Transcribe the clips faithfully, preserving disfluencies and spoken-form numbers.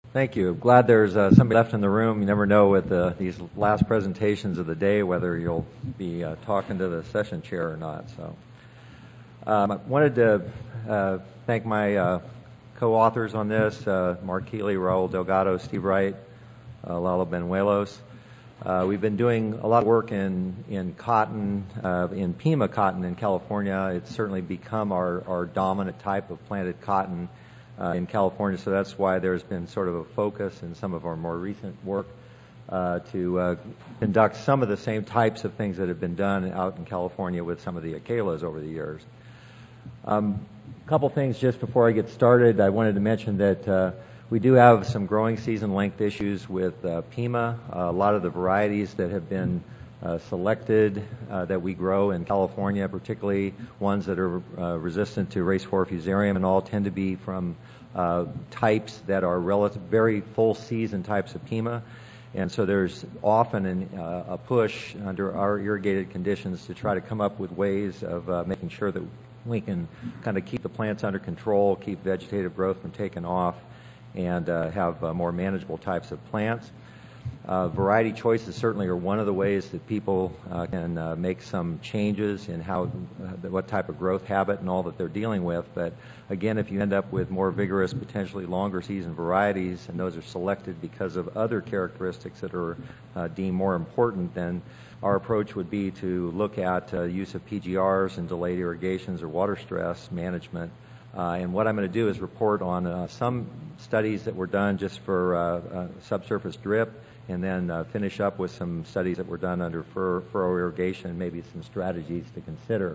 Thank you. Glad there's uh, somebody left in the room. You never know with uh, these last presentations of the day whether you'll be uh, talking to the session chair or not. So, um, I wanted to uh, thank my uh, co-authors on this, uh, Mark Keeley, Raul Delgado, Steve Wright, uh, Lalo Benuelos. Uh, we've been doing a lot of work in, in cotton, uh, in Pima cotton in California. It's certainly become our, our dominant type of planted cotton uh, in California, so that's why there's been sort of a focus in some of our more recent work uh, to uh, conduct some of the same types of things that have been done out in California with some of the Acalas over the years. Um, a couple things just before I get started. I wanted to mention that uh, we do have some growing season length issues with uh, Pima. Uh, a lot of the varieties that have been uh, selected uh, that we grow in California, particularly ones that are uh, resistant to racefour fusarium and all, tend to be from uh, types that are relative, very full season types of Pima. And so there's often an, uh, a push under our irrigated conditions to try to come up with ways of uh, making sure that we can kind of keep the plants under control, keep vegetative growth from taking off, and uh, have uh, more manageable types of plants. Uh, variety choices certainly are one of the ways that people uh, can uh, make some changes in how, uh, what type of growth habit and all that they're dealing with. But again, if you end up with more vigorous, potentially longer season varieties, and those are selected because of other characteristics that are uh, deemed more important, then our approach would be to look at uh, use of P G Rs and delayed irrigations or water stress management. Uh, and what I'm going to do is report on uh, some studies that were done just for uh, uh, subsurface drip, and then uh, finish up with some studies that were done under fur, furrow irrigation, and maybe some strategies to consider.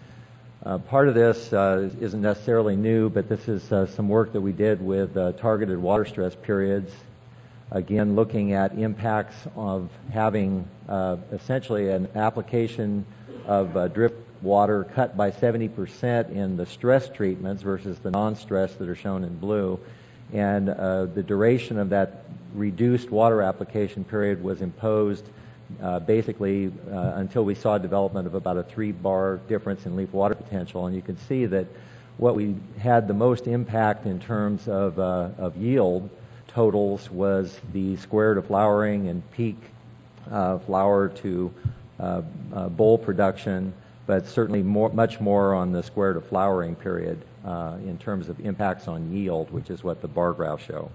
Uh, part of this uh, isn't necessarily new, but this is uh, some work that we did with uh, targeted water stress periods. Again, looking at impacts of having uh, essentially an application of uh, drip water cut by seventy percent in the stress treatments versus the non-stress that are shown in blue. And uh, the duration of that reduced water application period was imposed uh, basically uh, until we saw development of about a three bar difference in leaf water potential. And you can see that what we had the most impact in terms of, uh, of yield totals was the square to flowering and peak uh, flower to uh, uh, bowl production, but certainly more, much more on the square to flowering period uh, in terms of impacts on yield, which is what the bar graphs show.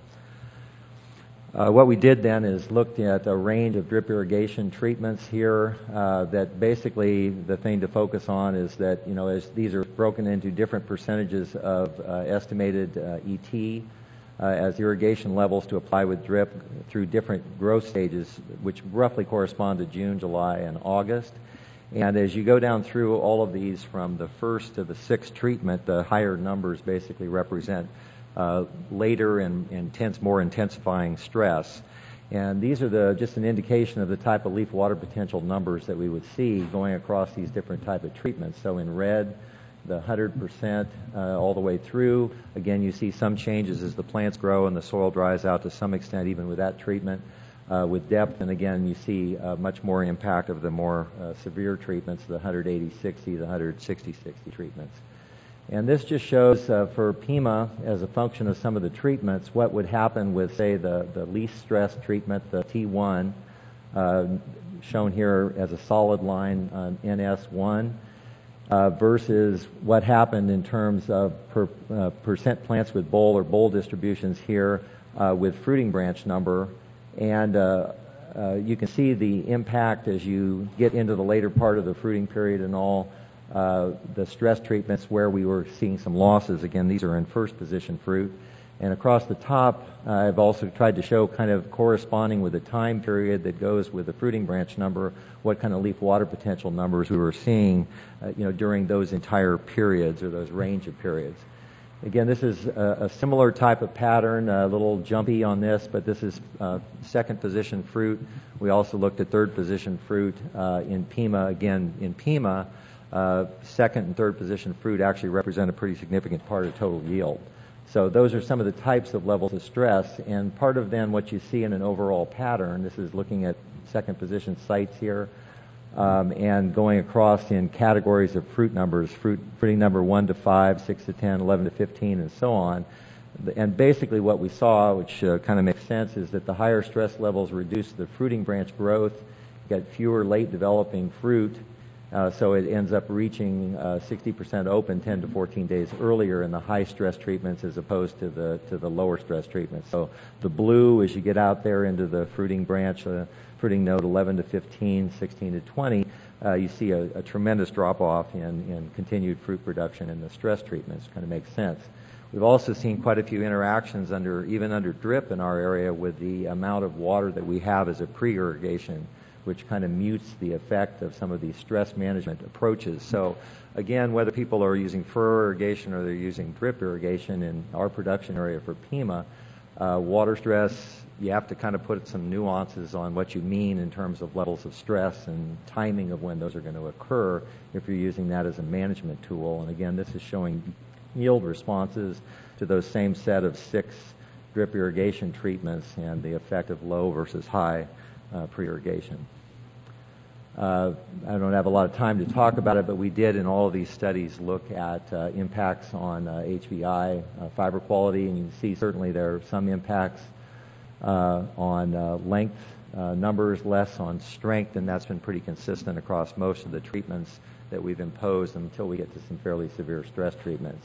Uh, what we did then is looked at a range of drip irrigation treatments here uh, that basically the thing to focus on is that, you know, as these are broken into different percentages of uh, estimated uh, E T uh, as irrigation levels to apply with drip through different growth stages, which roughly correspond to June, July, and August. And as you go down through all of these from the first to the sixth treatment, the higher numbers basically represent uh, later and intense, more intensifying stress. And these are the just an indication of the type of leaf water potential numbers that we would see going across these different type of treatments. So in red, the one hundred percent uh, all the way through. Again, you see some changes as the plants grow and the soil dries out to some extent even with that treatment. Uh, with depth, and again, you see uh, much more impact of the more uh, severe treatments, the one eighty sixty, the one sixty sixty treatments. And this just shows uh, for Pima, as a function of some of the treatments, what would happen with, say, the, the least stress treatment, the T one, uh, shown here as a solid line on N S one, uh, versus what happened in terms of per, uh, percent plants with bowl or bowl distributions here uh, with fruiting branch number. And uh, uh, you can see the impact as you get into the later part of the fruiting period and all uh, the stress treatments where we were seeing some losses. Again, these are in first position fruit. And across the top, uh, I've also tried to show kind of corresponding with the time period that goes with the fruiting branch number, what kind of leaf water potential numbers we were seeing uh, you know, during those entire periods or those range of periods. Again, this is a, a similar type of pattern, a little jumpy on this, but this is uh, second position fruit. We also looked at third position fruit uh, in Pima. Again, in Pima, uh, second and third position fruit actually represent a pretty significant part of total yield. So those are some of the types of levels of stress, and part of then what you see in an overall pattern, this is looking at second position sites here, Um, and going across in categories of fruit numbers, fruit, fruiting number one to five, six to ten, eleven to fifteen, and so on. and basically what we saw, which uh, kind of makes sense, is that the higher stress levels reduce the fruiting branch growth. You get fewer late developing fruit, uh, so it ends up reaching uh, sixty percent open ten to fourteen days earlier in the high stress treatments as opposed to the to the lower stress treatments. So the blue, as you get out there into the fruiting branch, uh, fruiting node eleven to fifteen, sixteen to twenty, uh, you see a, a tremendous drop-off in, in continued fruit production in the stress treatments. Kind of makes sense. We've also seen quite a few interactions under, even under drip in our area, with the amount of water that we have as a pre-irrigation, which kind of mutes the effect of some of these stress management approaches. So again, whether people are using furrow irrigation or they're using drip irrigation in our production area for Pima, uh, water stress, you have to kind of put some nuances on what you mean in terms of levels of stress and timing of when those are going to occur if you're using that as a management tool. And again, this is showing yield responses to those same set of six drip irrigation treatments and the effect of low versus high uh, pre-irrigation. Uh, I don't have a lot of time to talk about it, but we did in all of these studies look at uh, impacts on uh, H V I, uh, fiber quality, and you can see certainly there are some impacts uh, on uh, length uh, numbers, less on strength, and that's been pretty consistent across most of the treatments that we've imposed until we get to some fairly severe stress treatments.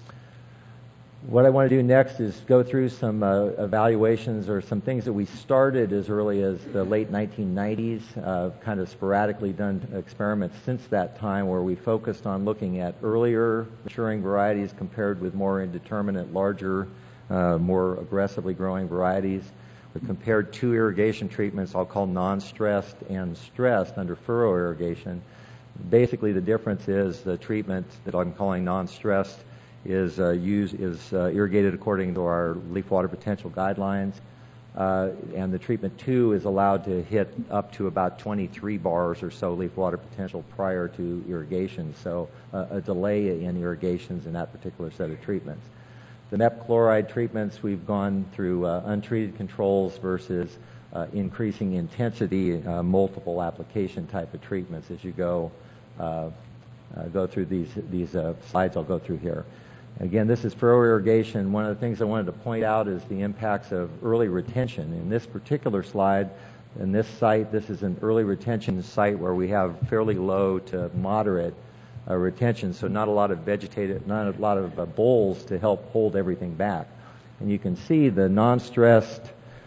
What I want to do next is go through some uh, evaluations or some things that we started as early as the late nineteen nineties, uh, kind of sporadically done experiments since that time where we focused on looking at earlier maturing varieties compared with more indeterminate, larger, uh, more aggressively growing varieties. We compared two irrigation treatments I'll call non-stressed and stressed under furrow irrigation. Basically, the difference is the treatment that I'm calling non-stressed is uh, used is uh, irrigated according to our leaf water potential guidelines, uh, and the treatment two is allowed to hit up to about twenty-three bars or so leaf water potential prior to irrigation. So uh, a delay in irrigations in that particular set of treatments. The M E P chloride treatments, we've gone through uh, untreated controls versus uh, increasing intensity, uh, multiple application type of treatments as you go uh, uh, go through these these uh, slides I'll go through here. Again, this is furrow irrigation. One of the things I wanted to point out is the impacts of early retention. In this particular slide, in this site, this is an early retention site where we have fairly low to moderate uh, retention, so not a lot of vegetative, not a lot of uh, bowls to help hold everything back. And you can see the non-stressed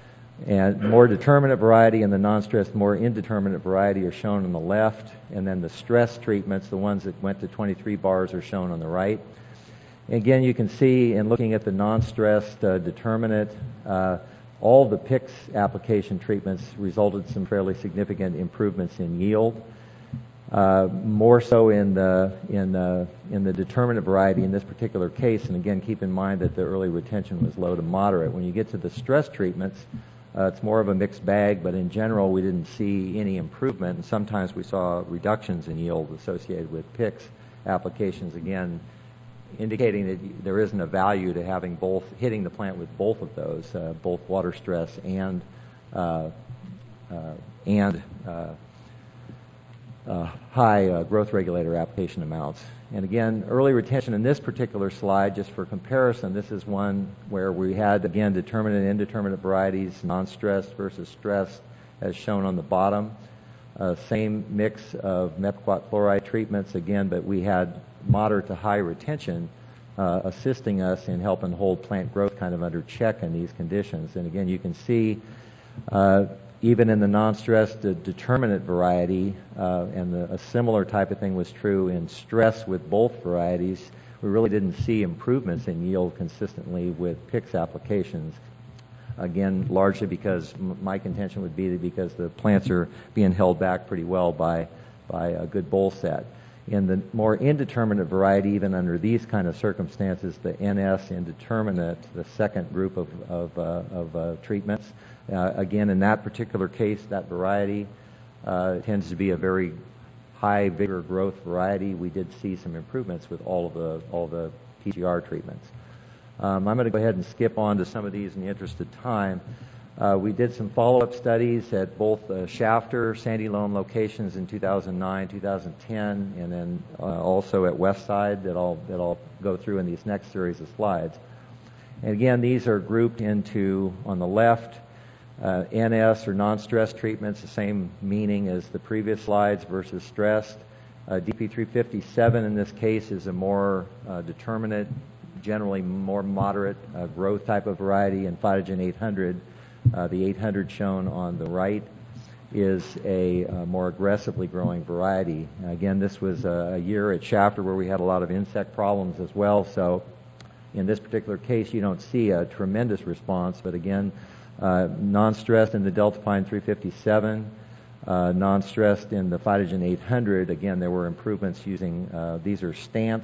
and more determinate variety and the non-stressed, more indeterminate variety are shown on the left, and then the stress treatments, the ones that went to twenty-three bars, are shown on the right. Again, you can see in looking at the non-stressed uh, determinate, uh, all the P I X application treatments resulted in some fairly significant improvements in yield. Uh, more so in the in the in the determinate variety in this particular case, and again, keep in mind that the early retention was low to moderate. When you get to the stress treatments, uh, it's more of a mixed bag, but in general, we didn't see any improvement, and sometimes we saw reductions in yield associated with P I X applications. Again, indicating that there isn't a value to having both, hitting the plant with both of those, uh, both water stress and uh, uh, and uh, uh, high uh, growth regulator application amounts. And again, early retention in this particular slide, just for comparison, this is one where we had, again, determinate and indeterminate varieties, non-stressed versus stressed, as shown on the bottom. Uh, same mix of mepiquat chloride treatments, again, but we had moderate to high retention, uh, assisting us in helping hold plant growth kind of under check in these conditions. And again, you can see uh, even in the non-stressed uh, determinate variety, uh, and the, a similar type of thing was true in stress with both varieties, we really didn't see improvements in yield consistently with P I X applications. Again, largely because m- my contention would be that because the plants are being held back pretty well by, by a good bowl set. In the more indeterminate variety, even under these kind of circumstances, the N S indeterminate, the second group of, of, uh, of uh, treatments, uh, again, in that particular case, that variety uh, tends to be a very high vigor growth variety. We did see some improvements with all of the, all the P G R treatments. Um, I'm going to go ahead and skip on to some of these in the interest of time. Uh, we did some follow-up studies at both uh, Shafter, Sandy Loam locations in two thousand nine, two thousand ten, and then uh, also at Westside that I'll, that I'll go through in these next series of slides. And again, these are grouped into, on the left, uh, N S or non-stress treatments, the same meaning as the previous slides, versus stressed. Uh, D P three fifty-seven in this case is a more uh, determinate, generally more moderate uh, growth type of variety, and Phytogen eight hundred, uh, the eight hundred shown on the right, is a uh, more aggressively growing variety. Again, this was a, a year at Shafter where we had a lot of insect problems as well, so in this particular case you don't see a tremendous response, but again, uh, non-stressed in the Delta Pine three fifty-seven, uh, non-stressed in the Phytogen eight hundred. Again, there were improvements using, uh, these are stance,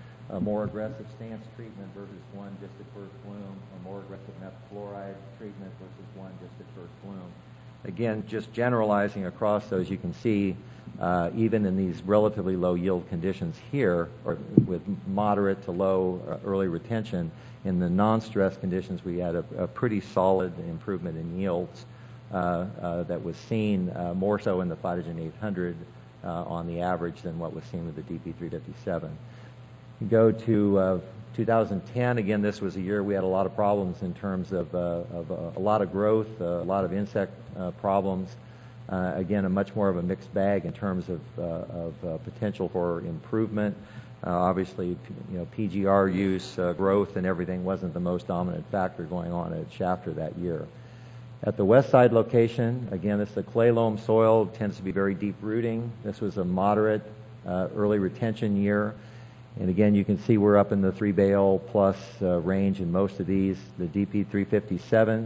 a more aggressive stance treatment versus one just at first bloom, a more aggressive methachloride treatment versus one just at first bloom. Again, just generalizing across those, you can see uh, even in these relatively low yield conditions here, or with moderate to low uh, early retention, in the non-stress conditions we had a, a pretty solid improvement in yields uh, uh, that was seen uh, more so in the Phytogen eight hundred uh, on the average than what was seen with the D P three fifty-seven. You go to uh, two thousand ten, again, this was a year we had a lot of problems in terms of, uh, of uh, a lot of growth, uh, a lot of insect uh, problems. Uh, again, a much more of a mixed bag in terms of, uh, of uh, potential for improvement. Uh, obviously, you know, P G R use, uh, growth, and everything wasn't the most dominant factor going on at Shafter that year. At the west side location, again, this is a clay loam soil, tends to be very deep rooting. This was a moderate uh, early retention year. And again, you can see we're up in the three bale plus uh, range in most of these. The D P three fifty-seven,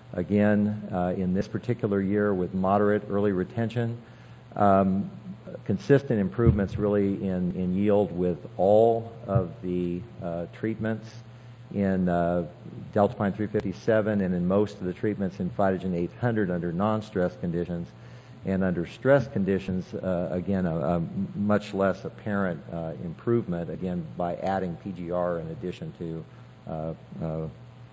again, uh, in this particular year with moderate early retention. Um, consistent improvements really in, in yield with all of the uh, treatments in uh, Delta Pine three fifty-seven and in most of the treatments in Phytogen eight hundred under non-stress conditions. And under stress conditions, uh, again, a, a much less apparent uh, improvement, again, by adding P G R in addition to uh, uh,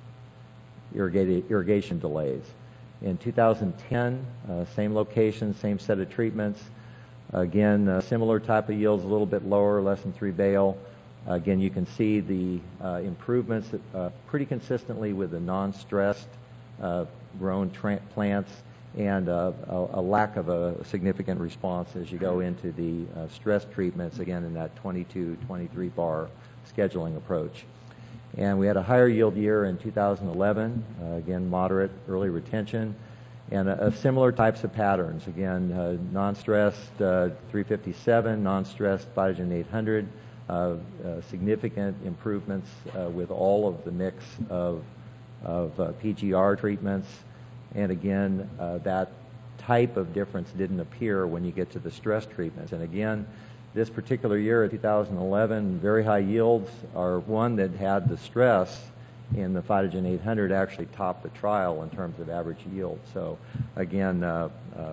irrigation delays. In two thousand ten, uh, same location, same set of treatments. Again, uh, similar type of yields, a little bit lower, less than three bale. Again, you can see the uh, improvements uh, pretty consistently with the non-stressed uh, grown tra- plants, and uh, a, a lack of a significant response as you go into the uh, stress treatments, again, in that twenty-two, twenty-three bar scheduling approach. And we had a higher yield year in two thousand eleven, uh, again, moderate early retention, and a, a similar types of patterns. Again, uh, non-stressed uh, three fifty-seven, non-stressed Phytogen eight hundred, uh, uh, significant improvements uh, with all of the mix of, of uh, P G R treatments. And again, uh, that type of difference didn't appear when you get to the stress treatments. And again, this particular year, two thousand eleven, very high yields are one that had the stress in the Phytogen eight hundred actually topped the trial in terms of average yield. So again, uh, uh,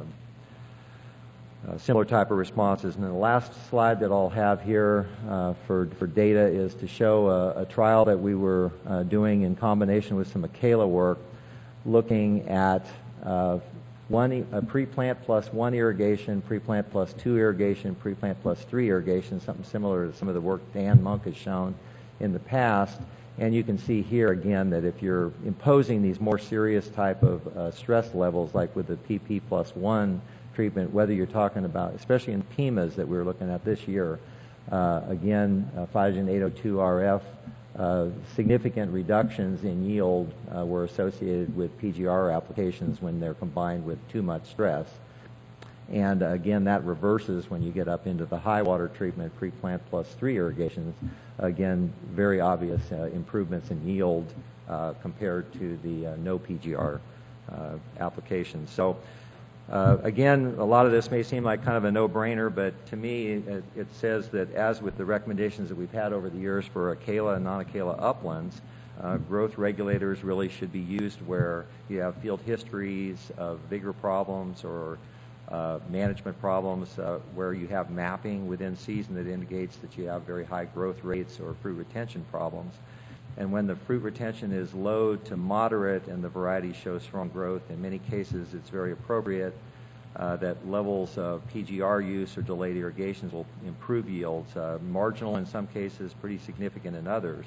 uh, similar type of responses. And then the last slide that I'll have here uh, for, for data is to show a, a trial that we were uh, doing in combination with some Michaela work, looking at uh, one a pre-plant plus one irrigation, pre-plant plus two irrigation, pre-plant plus three irrigation, something similar to some of the work Dan Monk has shown in the past. And you can see here again that if you're imposing these more serious type of uh, stress levels, like with the P P plus one treatment, whether you're talking about, especially in P M As that we were looking at this year, uh, again, uh, Phytogen eight oh two R F, Uh, significant reductions in yield uh, were associated with P G R applications when they're combined with too much stress. And uh, again, that reverses when you get up into the high water treatment, pre-plant plus three irrigations. Again, very obvious uh, improvements in yield uh, compared to the uh, no P G R uh, applications. So Uh, again, a lot of this may seem like kind of a no-brainer, but to me, it, it says that as with the recommendations that we've had over the years for Acala and non-Acala uplands, uh, growth regulators really should be used where you have field histories of vigor problems or uh, management problems, uh, where you have mapping within season that indicates that you have very high growth rates or fruit retention problems. And when the fruit retention is low to moderate and the variety shows strong growth, in many cases it's very appropriate uh, that levels of P G R use or delayed irrigations will improve yields, uh, marginal in some cases, pretty significant in others.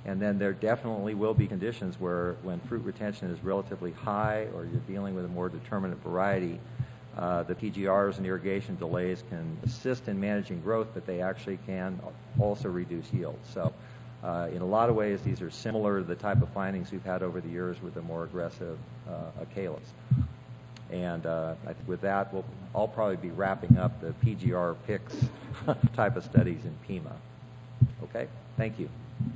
And then there definitely will be conditions where when fruit retention is relatively high or you're dealing with a more determinate variety, uh, the P G Rs and irrigation delays can assist in managing growth, but they actually can also reduce yield. So uh, in a lot of ways, these are similar to the type of findings we've had over the years with the more aggressive uh, Acalas. And uh, I think with that, we'll, I'll probably be wrapping up the P G R P I C S type of studies in Pima. Okay, thank you.